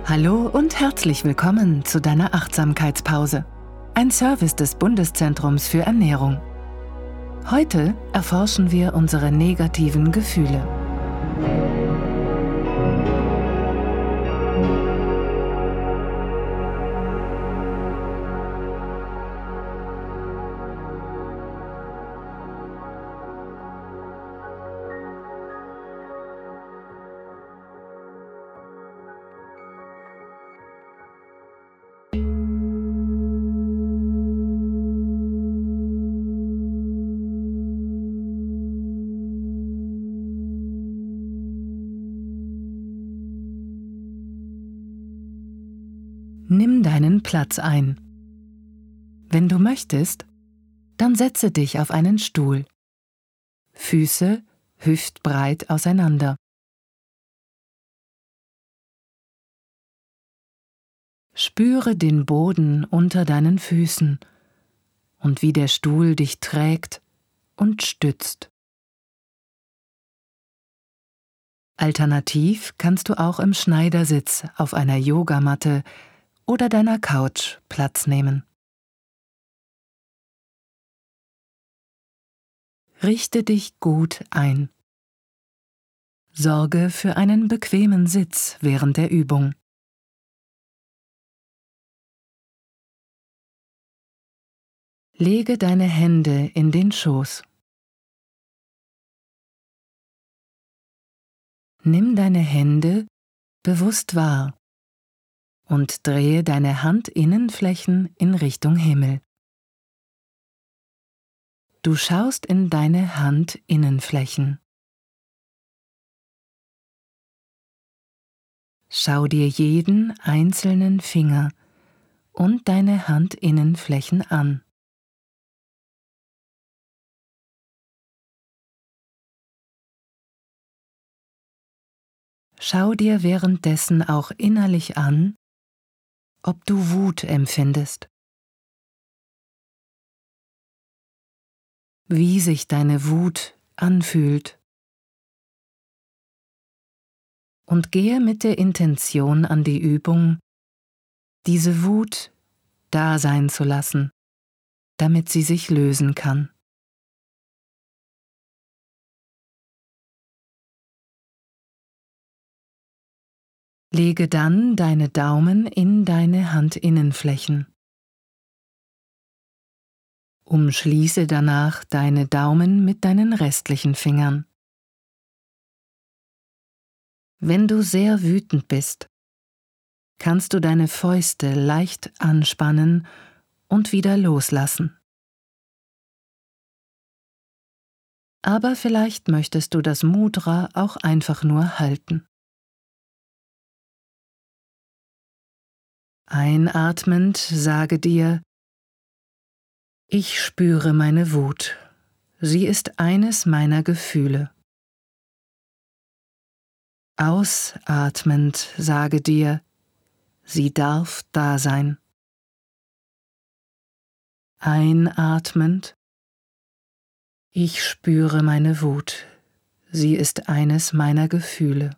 Hallo und herzlich willkommen zu deiner Achtsamkeitspause, ein Service des Bundeszentrums für Ernährung. Heute erforschen wir unsere negativen Gefühle. Nimm deinen Platz ein. Wenn du möchtest, dann setze dich auf einen Stuhl. Füße hüftbreit auseinander. Spüre den Boden unter deinen Füßen und wie der Stuhl dich trägt und stützt. Alternativ kannst du auch im Schneidersitz auf einer Yogamatte oder deiner Couch Platz nehmen. Richte dich gut ein. Sorge für einen bequemen Sitz während der Übung. Lege deine Hände in den Schoß. Nimm deine Hände bewusst wahr und drehe deine Handinnenflächen in Richtung Himmel. Du schaust in deine Handinnenflächen. Schau dir jeden einzelnen Finger und deine Handinnenflächen an. Schau dir währenddessen auch innerlich an, ob du Wut empfindest. Wie sich deine Wut anfühlt. Und gehe mit der Intention an die Übung, diese Wut da sein zu lassen, damit sie sich lösen kann. Lege dann deine Daumen in deine Handinnenflächen. Umschließe danach deine Daumen mit deinen restlichen Fingern. Wenn du sehr wütend bist, kannst du deine Fäuste leicht anspannen und wieder loslassen. Aber vielleicht möchtest du das Mudra auch einfach nur halten. Einatmend sage dir: Ich spüre meine Wut. Sie ist eines meiner Gefühle. Ausatmend sage dir: Sie darf da sein. Einatmend: Ich spüre meine Wut. Sie ist eines meiner Gefühle.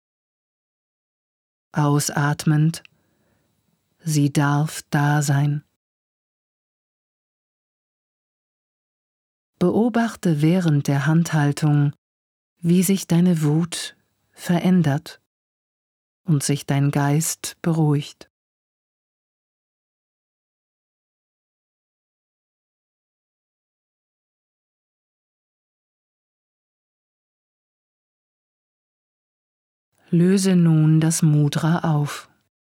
Ausatmend: Sie darf da sein. Beobachte während der Handhaltung, wie sich deine Wut verändert und sich dein Geist beruhigt. Löse nun das Mudra auf.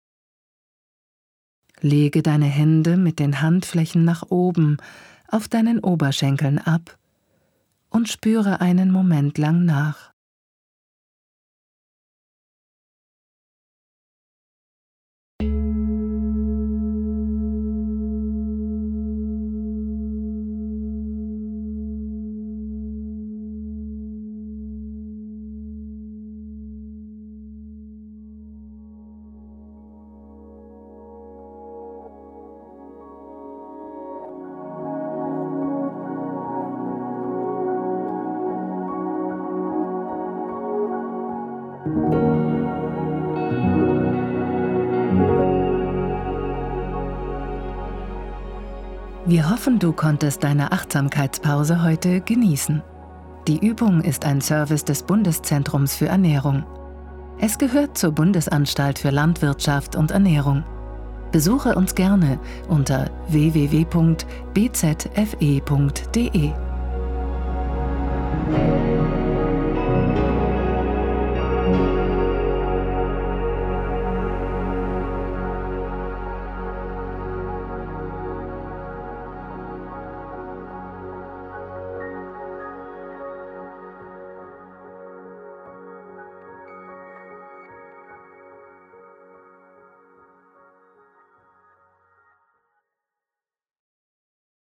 Lege deine Hände mit den Handflächen nach oben auf deinen Oberschenkeln ab und spüre einen Moment lang nach. Wir hoffen, du konntest deine Achtsamkeitspause heute genießen. Die Übung ist ein Service des Bundeszentrums für Ernährung. Es gehört zur Bundesanstalt für Landwirtschaft und Ernährung. Besuche uns gerne unter www.bzfe.de.